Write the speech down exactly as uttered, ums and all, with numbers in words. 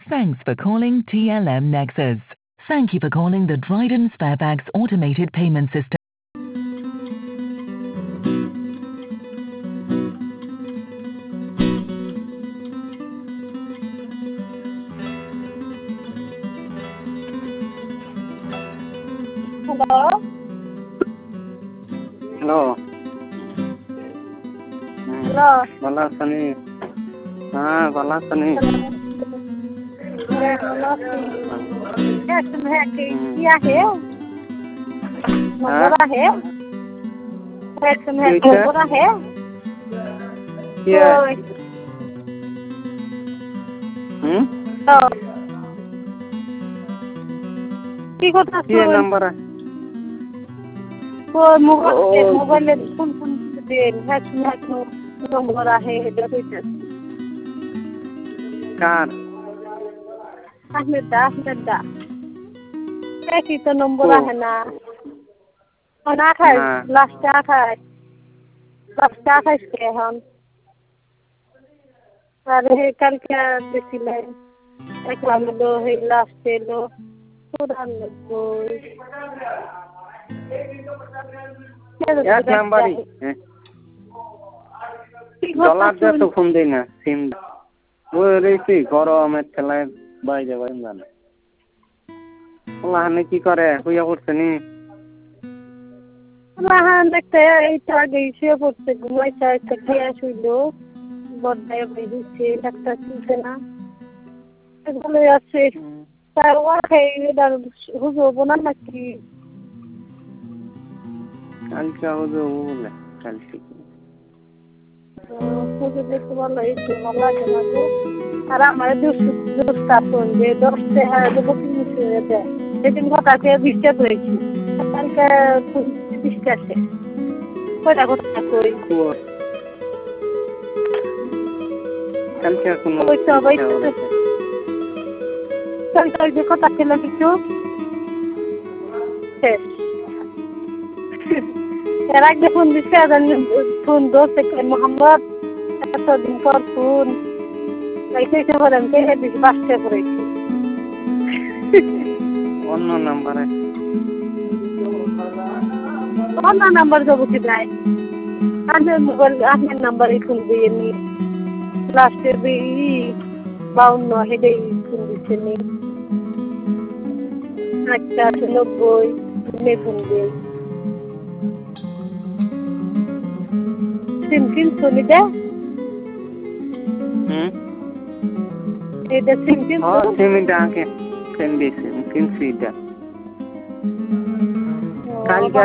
Thanks for calling T L M Nexus. Thank you for calling the Dryden Sparebags Automated Payment System. Hello? Hello. Hello? Bala Sani. हाँ Bala Sani. क्या तुम्हें क्या है मंगोरा है क्या तुम्हें मंगोरा है क्या हम्म तो ठीक होता ये नंबर है वो मोबाइल मोबाइल में कौन कौन से है तुम्हें मंगोरा है देखो कार Ahmed dah, Ahmed dah. Eh kita nombor lah na. Mana kai? Last dah kai. Last dah kai sekarang. Ada kal kya desilah. Eklam do, last do. Sudah do. एक नंबर ही डॉलर दे तो फोन देना SIM वो रेसी करो हमें चलाए बाई जाए बाई जाने वहाँ की करे हुई है कुछ नहीं वहाँ देखते हैं इतना गई से बहुत घुमाई चाहे कठिया सुलो बहुत बड़े बड़े से लगता है ना बोले ऐसे सारा है इधर हुजूर बना मक्की कल क्या हुजूर बोले कल ठीक हुजूर देखो वाला इसे वाला जमाने अरे हमारे दोस्त दोस्त आपन जे दोस्त है जो बुकिंग से रहते हैं लेकिन वो ताकि डिस्टर्ब रही कल का डिस्टर्ब है कोई ना कोई कल क्या कुनो कोई तो भाई कल कल देखो ताकि लगी क्यों है यार एक देखो जिसका जन फोन दोस्त है मोहम्मद तो दिन पर फोन ऐसे से बोलते हैं बीस बार से पूरी अन्य नंबर है अन्य नंबर जो बुक है अन्य मोबाइल अन्य नंबर ही खुल दिए नहीं लास्ट भी बाउंड न है दे खुल दिए नहीं अच्छा चलो बोई नहीं खुल दिए सिम किन सुनी दे हम्म Ada sim-sim oh sim dah ke sim di sim sim sudah kali